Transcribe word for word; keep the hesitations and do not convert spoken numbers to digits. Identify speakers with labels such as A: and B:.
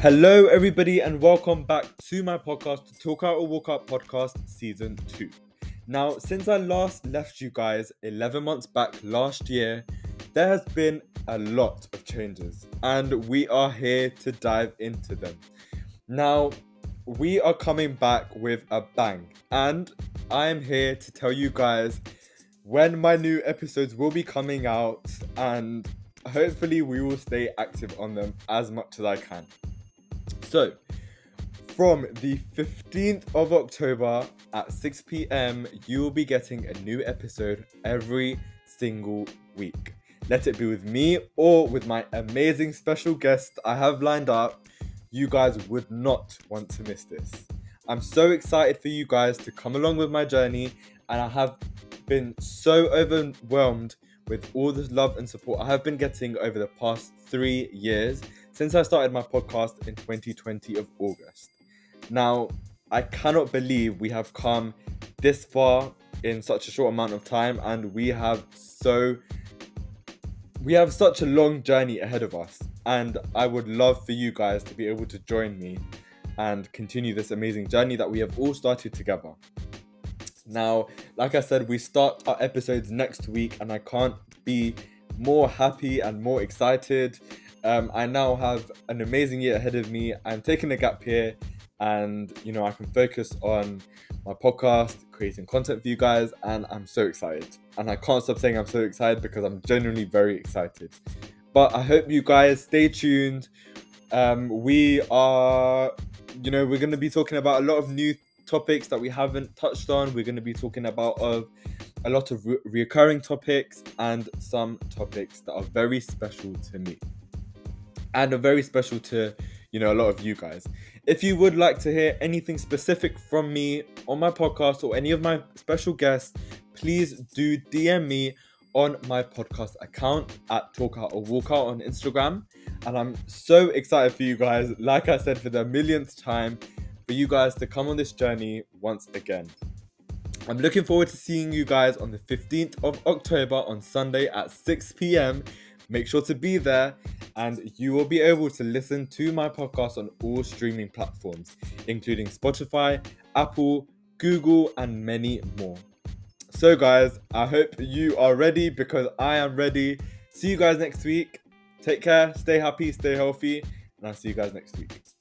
A: Hello, everybody, and welcome back to my podcast, Talk Out or Walk Out Podcast Season two. Now, since I last left you guys eleven months back last year, there has been a lot of changes, and we are here to dive into them. Now, we are coming back with a bang, and I am here to tell you guys when my new episodes will be coming out, and hopefully we will stay active on them as much as I can. So, from the fifteenth of October at six p.m, you will be getting a new episode every single week. Let it be with me or with my amazing special guest I have lined up. You guys would not want to miss this. I'm so excited for you guys to come along with my journey, and I have been so overwhelmed with all the love and support I have been getting over the past three years since I started my podcast in twenty twenty of August. Now, I cannot believe we have come this far in such a short amount of time, and we have so we have such a long journey ahead of us, and I would love for you guys to be able to join me and continue this amazing journey that we have all started together. Now, like I said, we start our episodes next week, and I can't be more happy and more excited. Um, I now have an amazing year ahead of me. I'm taking a gap here, and you know I can focus on my podcast, creating content for you guys, and I'm so excited. And I can't stop saying I'm so excited because I'm genuinely very excited. But I hope you guys stay tuned. Um, we are, you know, we're going to be talking about a lot of new topics that we haven't touched on. We're going to be talking about of a lot of re- recurring topics and some topics that are very special to me and are very special to, you know, a lot of you guys. If you would like to hear anything specific from me on my podcast or any of my special guests, please do D M me on my podcast account at Talk Out or Walk Out on Instagram. And I'm so excited for you guys, like I said, for the millionth time, for you guys to come on this journey once again. I'm looking forward to seeing you guys on the fifteenth of October on Sunday at six p.m. Make sure to be there, and you will be able to listen to my podcast on all streaming platforms, including Spotify, Apple, Google, and many more. So guys, I hope you are ready because I am ready. See you guys next week. Take care, stay happy, stay healthy, and I'll see you guys next week.